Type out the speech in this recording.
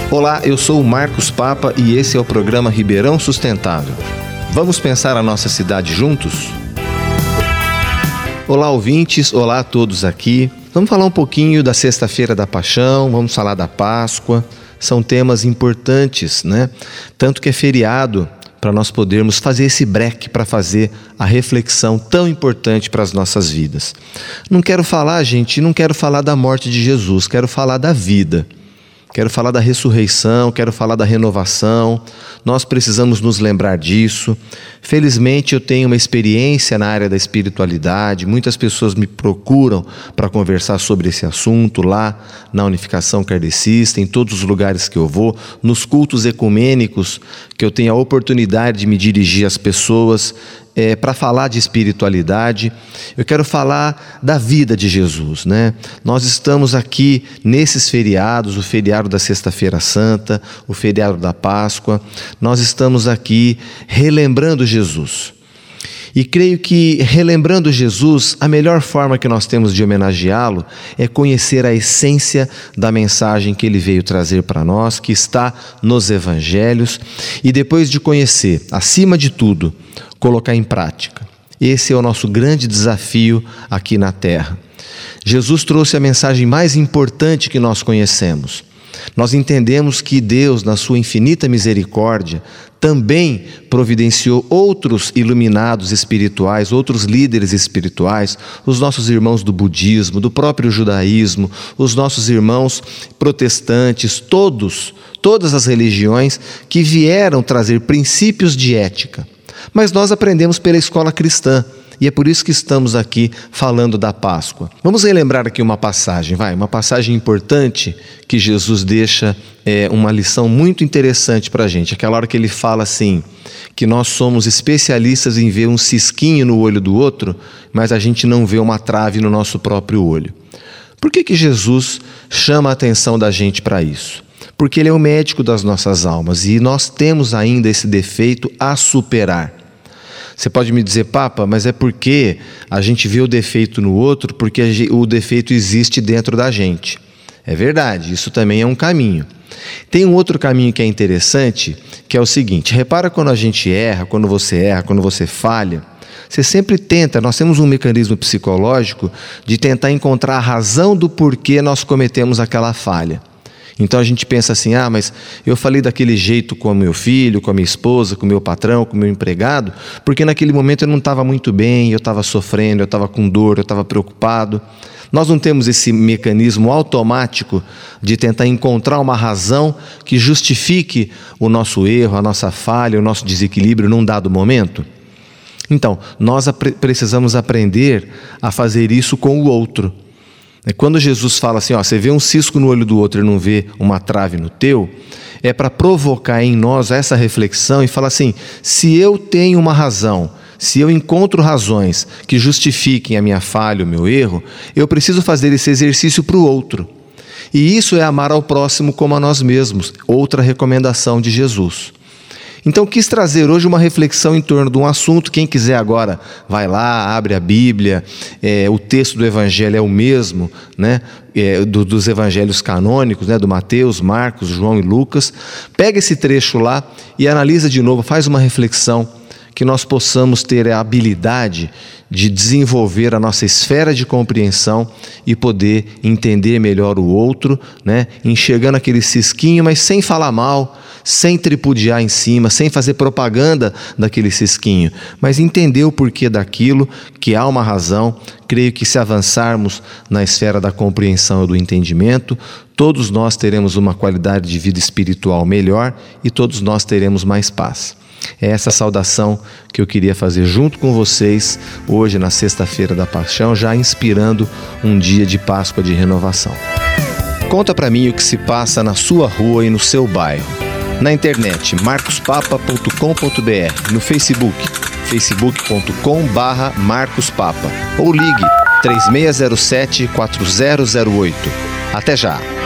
Olá, eu sou o Marcos Papa e esse é o programa Ribeirão Sustentável. Vamos pensar a nossa cidade juntos? Olá, ouvintes, olá a todos aqui. Vamos falar um pouquinho da Sexta-feira da Paixão, vamos falar da Páscoa. São temas importantes, né? Tanto que é feriado para nós podermos fazer esse break para fazer a reflexão tão importante para as nossas vidas. Não quero falar da morte de Jesus, quero falar da vida. Quero falar da ressurreição, quero falar da renovação. Nós precisamos nos lembrar disso. Felizmente eu tenho uma experiência na área da espiritualidade. Muitas pessoas me procuram para conversar sobre esse assunto lá na Unificação Kardecista, em todos os lugares que eu vou, nos cultos ecumênicos que eu tenho a oportunidade de me dirigir às pessoas para falar de espiritualidade. Eu quero falar da vida de Jesus, né? Nós estamos aqui nesses feriados, o feriado da Sexta-feira Santa, o feriado da Páscoa. Nós estamos aqui relembrando Jesus. E creio que, relembrando Jesus, a melhor forma que nós temos de homenageá-lo é conhecer a essência da mensagem que ele veio trazer para nós, que está nos evangelhos, e depois de conhecer, acima de tudo, colocar em prática. Esse é o nosso grande desafio aqui na Terra. Jesus trouxe a mensagem mais importante que nós conhecemos. Nós entendemos que Deus, na sua infinita misericórdia, também providenciou outros iluminados espirituais, outros líderes espirituais, os nossos irmãos do budismo, do próprio judaísmo, os nossos irmãos protestantes, todas as religiões que vieram trazer princípios de ética. Mas nós aprendemos pela escola cristã. E é por isso que estamos aqui falando da Páscoa. Vamos relembrar aqui uma passagem importante que Jesus deixa uma lição muito interessante para a gente. Aquela hora que ele fala assim, que nós somos especialistas em ver um cisquinho no olho do outro, mas a gente não vê uma trave no nosso próprio olho. Por que Jesus chama a atenção da gente para isso? Porque ele é o médico das nossas almas e nós temos ainda esse defeito a superar. Você pode me dizer, Papa, mas é porque a gente vê o defeito no outro, porque o defeito existe dentro da gente. É verdade, isso também é um caminho. Tem um outro caminho que é interessante, que é o seguinte: repara quando a gente erra, quando você falha, você sempre tenta, nós temos um mecanismo psicológico de tentar encontrar a razão do porquê nós cometemos aquela falha. Então a gente pensa assim, mas eu falei daquele jeito com o meu filho, com a minha esposa, com o meu patrão, com o meu empregado, porque naquele momento eu não estava muito bem, eu estava sofrendo, eu estava com dor, eu estava preocupado. Nós não temos esse mecanismo automático de tentar encontrar uma razão que justifique o nosso erro, a nossa falha, o nosso desequilíbrio num dado momento? Então, nós precisamos aprender a fazer isso com o outro. Quando Jesus fala assim, você vê um cisco no olho do outro e não vê uma trave no teu, é para provocar em nós essa reflexão e falar assim, se eu tenho uma razão, se eu encontro razões que justifiquem a minha falha, o meu erro, eu preciso fazer esse exercício para o outro. E isso é amar ao próximo como a nós mesmos, outra recomendação de Jesus. Então quis trazer hoje uma reflexão em torno de um assunto. Quem quiser agora vai lá, abre a Bíblia, o texto do Evangelho é o mesmo, né? Dos evangelhos canônicos, né? Do Mateus, Marcos, João e Lucas. Pega esse trecho lá e analisa de novo, faz uma reflexão, que nós possamos ter a habilidade de desenvolver a nossa esfera de compreensão e poder entender melhor o outro, né? Enxergando aquele cisquinho, mas sem falar mal, sem tripudiar em cima, sem fazer propaganda daquele cisquinho, mas entender o porquê daquilo, que há uma razão. Creio que se avançarmos na esfera da compreensão e do entendimento, todos nós teremos uma qualidade de vida espiritual melhor e todos nós teremos mais paz. É essa saudação que eu queria fazer junto com vocês hoje na Sexta-feira da Paixão, já inspirando um dia de Páscoa de renovação. Conta para mim o que se passa na sua rua e no seu bairro. Na internet, marcospapa.com.br, no Facebook, facebook.com/marcospapa, ou ligue 3607-4008. Até já!